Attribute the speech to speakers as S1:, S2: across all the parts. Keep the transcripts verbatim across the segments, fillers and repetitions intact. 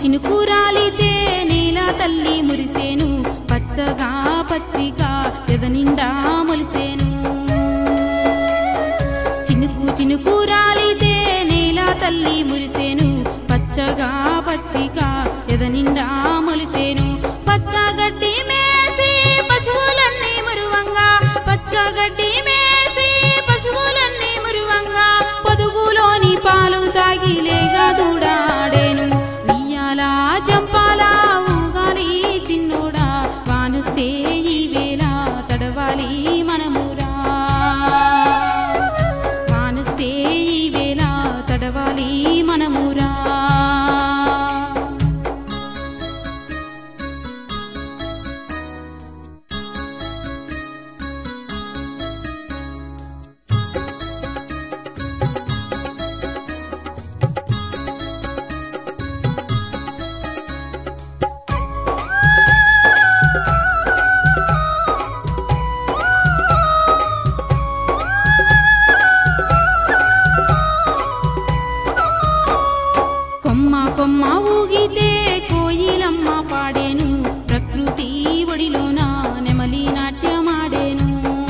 S1: చినుకు రాలితే నేల తల్లి మురిసేను పచ్చగా పచ్చిగా ఎదనిండా మొలిసేను చినుకు చినుకు రాలితే నేల తల్లి మురిసేను పచ్చగా పచ్చిగా ఎదనిండా మొలిసేను పచ్చగడ్డి మేసి పశువులన్నీ మురువంగా పచ్చగడ్డి మేసి పశువులన్నీ మురువంగా పొదుగులోని పాలు తాగి లేగా దూడాడేను ఉయ్యాల జంపాల ఊగాలి చిన్నోడా వానుస్తే ఈ వేళ తడవాలి మనమురా వానుస్తే ఈ వేళ తడవాలి మనమురా కొమ్మ ఊగితే కోయిలమ్మ పాడేను ప్రకృతి ఒడిలోన నెమలి నాట్యమాడేను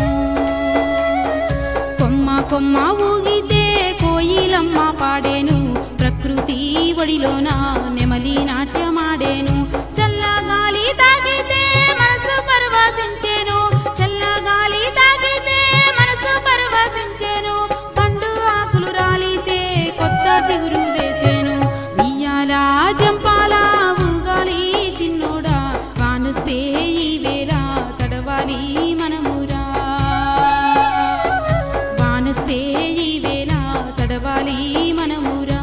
S1: కొమ్మ కొమ్మ ఊగితే కోయిలమ్మ పాడేను ప్రకృతి ఒడిలోన నెమలి నాట్యమాడేను చల్లగాలి తాగితే మనసు పరవశించెను చల్లగాలి తాగితే మనసు పరవశించెను పండు ఆకులు రాలితే కొత్త చిగురు వేసేను జంపాల ఊగాలి చిన్నోడా వానుస్తే ఈ వేళ తడవాలి మనమురా వానుస్తే ఈ వేళ తడవాలి మనమురా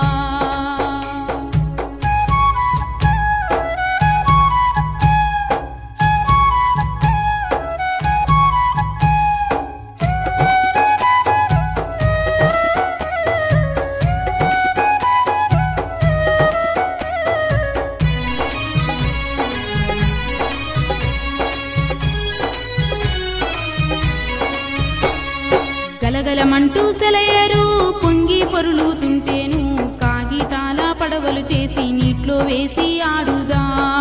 S1: గలగలమంటూ సెలయేరు పొంగి పొరులుతుంటేను కాగితాల పడవలు చేసి నీటిలో వేసి ఆడుదా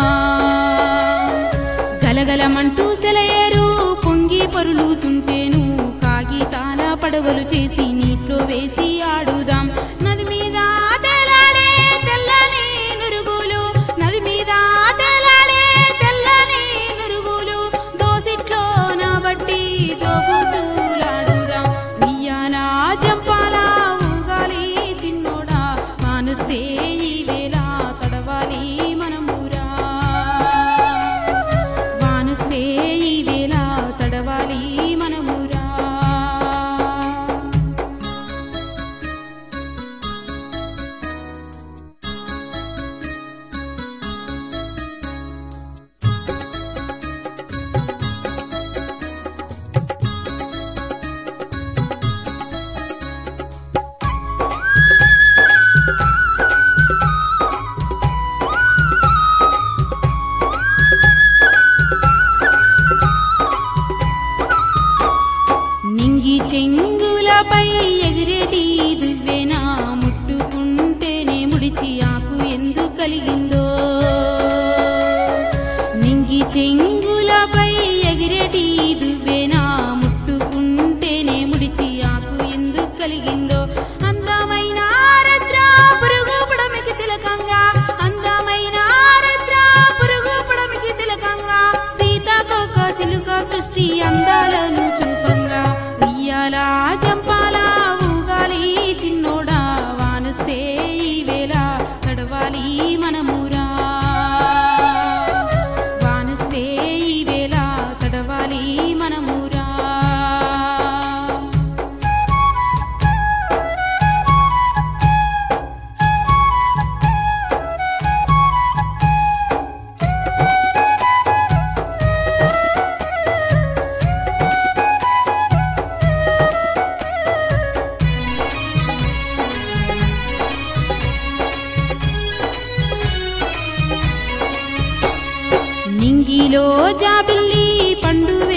S1: గలగలమంటూ సెలయేరు పొంగి పొరులుతుంటేను కాగితాల పడవలు చేసి నీటిలో వేసి ఆడుదాం నది మీద తేలాడే తెల్లని నురుగులు నది మీద తేలాడే తెల్లని నురుగులు దోసిట్లో నా బట్టి దోబుచూ జంపాల ఊగాలి చిన్నోడా వానుస్తే ఈ వేళ తడవాలి మనమురా వానుస్తే ఈ వేళ తడవాలి మనమురా నింగి చెంగులపై ఎగిరేటి దువ్వెనా ముట్టుకుంటేనే ముడిచి ఆకు ఎందుకు కలిగిందో నింగి చెంగులపై ఎగిరేటి దువ్వెనా ముట్టుకుంటేనే ముడిచి ఆకు ఎందుకు కలిగిందో అందమైన ఆరద్ర పురుగు పుడమికి తిలకంగా అందమైన ఆరద్ర పురుగు పుడమికి తిలకంగా సీతాకోక చిలుక సృష్టి అందాలను చూపంగా ఉయ్యాల జంపాల ఊగాలి చిన్నోడా వానుస్తే ఈ వేళ తడవాలి మనమురా వానుస్తే ఈ వేళ తడవాలి మనమురా నింగిలో జాబిల్లి పండు